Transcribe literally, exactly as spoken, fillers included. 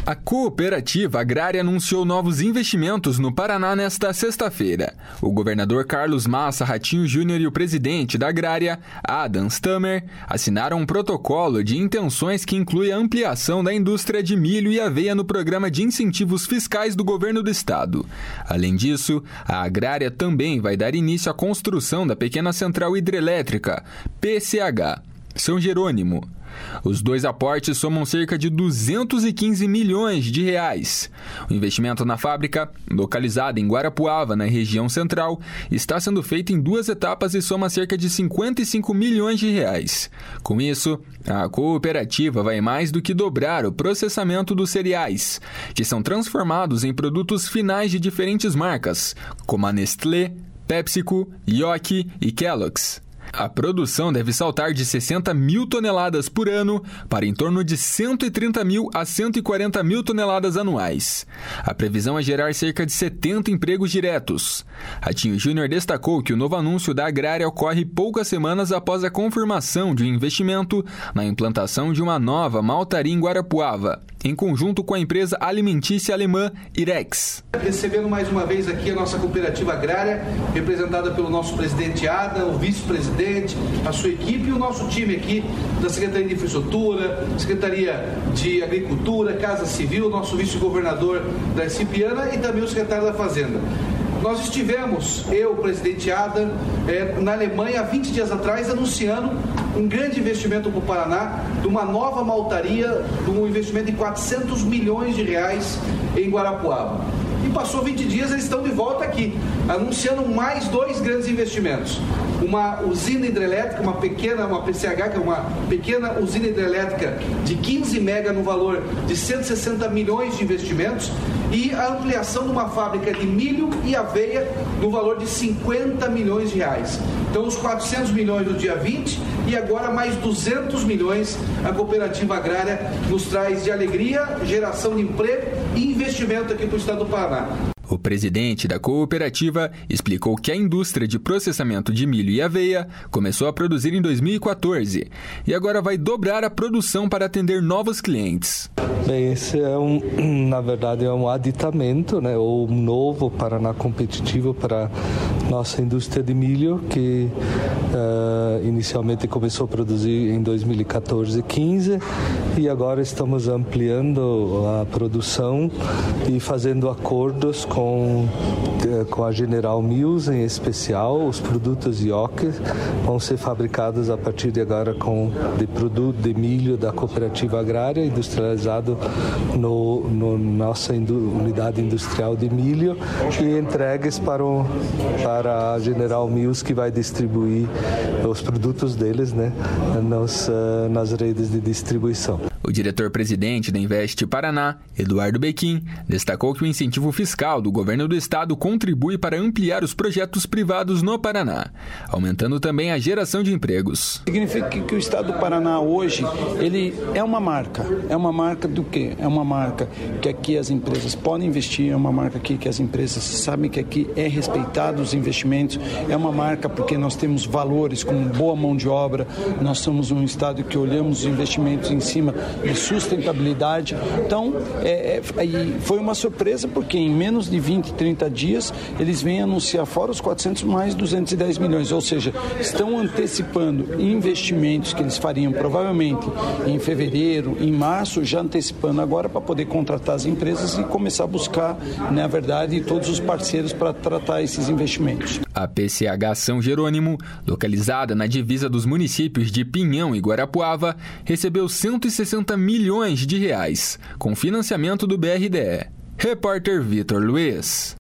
A Cooperativa Agrária anunciou novos investimentos no Paraná nesta sexta-feira. O governador Carlos Massa Ratinho Júnior e o presidente da Agrária, Adam Stammer, assinaram um protocolo de intenções que inclui a ampliação da indústria de milho e aveia no programa de incentivos fiscais do governo do estado. Além disso, a Agrária também vai dar início à construção da pequena central hidrelétrica, P C H, São Jerônimo. Os dois aportes somam cerca de duzentos e quinze milhões de reais. O investimento na fábrica, localizada em Guarapuava, na região central, está sendo feito em duas etapas e soma cerca de cinquenta e cinco milhões de reais. Com isso, a cooperativa vai mais do que dobrar o processamento dos cereais, que são transformados em produtos finais de diferentes marcas, como a Nestlé, PepsiCo, Yoki e Kellogg's. A produção deve saltar de sessenta mil toneladas por ano para em torno de cento e trinta mil a cento e quarenta mil toneladas anuais. A previsão é gerar cerca de setenta empregos diretos. Ratinho Júnior destacou que o novo anúncio da Agrária ocorre poucas semanas após a confirmação de um investimento na implantação de uma nova maltaria em Guarapuava, em conjunto com a empresa alimentícia alemã Irex. Recebendo mais uma vez aqui a nossa cooperativa agrária, representada pelo nosso presidente Adam, o vice-presidente, a sua equipe e o nosso time aqui da Secretaria de Infraestrutura, Secretaria de Agricultura, Casa Civil, nosso vice-governador da Cipiana e também o secretário da Fazenda. Nós estivemos, eu, o presidente Adam, é, na Alemanha há vinte dias atrás, anunciando um grande investimento para o Paraná, de uma nova maltaria, de um investimento de quatrocentos milhões de reais em Guarapuava. E passou vinte dias, eles estão de volta aqui, anunciando mais dois grandes investimentos. Uma usina hidrelétrica, uma pequena, uma P C H, que é uma pequena usina hidrelétrica de quinze mega no valor de cento e sessenta milhões de investimentos, e a ampliação de uma fábrica de milho e aveia no valor de cinquenta milhões de reais. Então, os quatrocentos milhões no dia vinte e agora mais duzentos milhões a cooperativa agrária nos traz de alegria, geração de emprego e investimento aqui para o estado do Paraná. O presidente da cooperativa explicou que a indústria de processamento de milho e aveia começou a produzir em dois mil e quatorze e agora vai dobrar a produção para atender novos clientes. Bem, esse é um, na verdade, é um aditamento, né, ou um novo Paraná competitivo para nossa indústria de milho, que uh, inicialmente começou a produzir em dois mil e quatorze e quinze e agora estamos ampliando a produção e fazendo acordos com Com, com a General Mills em especial. Os produtos Yoki vão ser fabricados a partir de agora com de produto de milho da cooperativa agrária industrializado no, no nossa indu, unidade industrial de milho e entregues para, o, para a General Mills, que vai distribuir os produtos deles, né, nas, nas redes de distribuição. O diretor-presidente da Invest Paraná, Eduardo Bequim, destacou que o incentivo fiscal do governo do estado contribui para ampliar os projetos privados no Paraná, aumentando também a geração de empregos. Significa que o estado do Paraná hoje, ele é uma marca. É uma marca do quê? É uma marca que aqui as empresas podem investir, é uma marca aqui que as empresas sabem que aqui é respeitado os investimentos, é uma marca porque nós temos valores como boa mão de obra, nós somos um estado que olhamos os investimentos em cima de sustentabilidade. Então, é, é, foi uma surpresa porque em menos de vinte, trinta dias eles vêm anunciar fora os quatrocentos mais duzentos e dez milhões, ou seja, estão antecipando investimentos que eles fariam provavelmente em fevereiro, em março, já antecipando agora para poder contratar as empresas e começar a buscar, na verdade, todos os parceiros para tratar esses investimentos. A P C H São Jerônimo, localizada na divisa dos municípios de Pinhão e Guarapuava, recebeu cento e sessenta milhões de reais, com financiamento do B R D E. Repórter Vitor Luiz.